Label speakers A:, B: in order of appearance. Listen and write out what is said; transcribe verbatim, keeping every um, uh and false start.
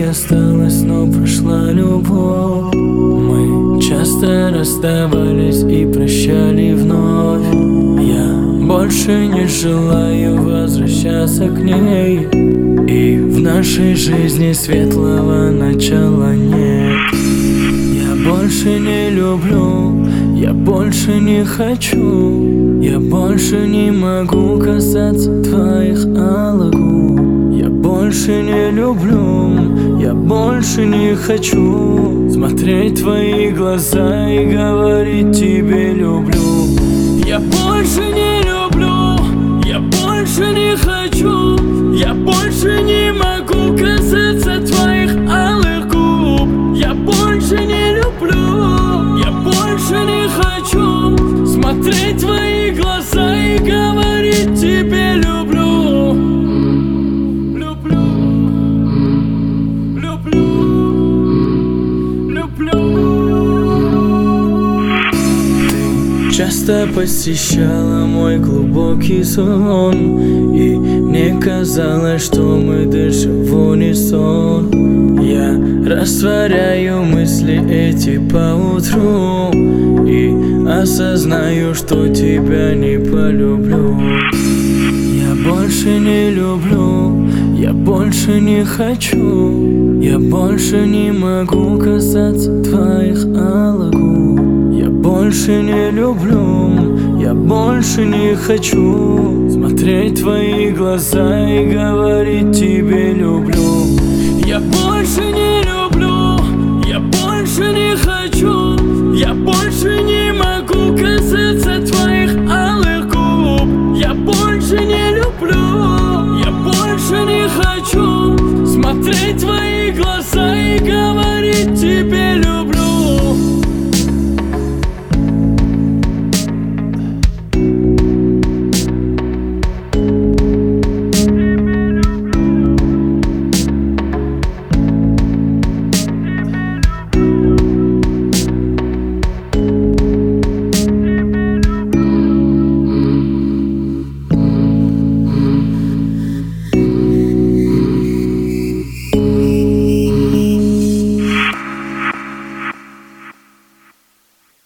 A: осталось, но прошла любовь. Мы часто расставались и прощали вновь. Я больше не желаю возвращаться к ней, и в нашей жизни светлого начала нет. Я больше не люблю, я больше не хочу, я больше не могу касаться твоих алых губ. Я больше не люблю, я больше не хочу смотреть в твои глаза и говорить тебе люблю. Я больше не люблю, я больше не хочу, я больше не могу касаться твоих алых губ. Я больше не люблю, я больше не хочу смотреть в твои глаза и говорить тебе люблю. Люблю, люблю, люблю. Ты часто посещала мой глубокий сон, и мне казалось, что мы дышим в унисон. Я растворяю мысли эти поутру и осознаю, что тебя не полюблю. Я больше не люблю, я больше не хочу, я больше не могу касаться твоих алых губ. Я больше не люблю, я больше не хочу смотреть в твои глаза и говорить тебе люблю. Я больше